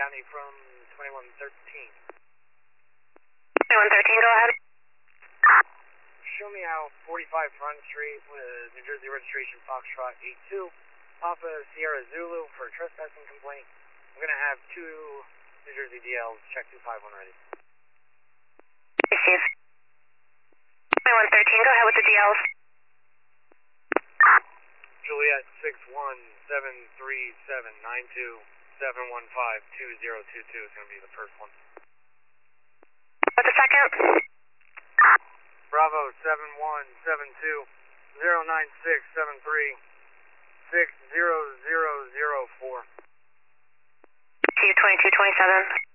Downey from 2113. 2113, go ahead. Show me how 45 Front Street with New Jersey registration Foxtrot 82, Papa Sierra Zulu for a trespassing complaint. I'm going to have 2 New Jersey DLs, check 251 ready. Receive. 2113, go ahead with the DLs. Juliet 6173792715202 is going to be the first one. What's the second? Bravo 71720967360004. See you 2227.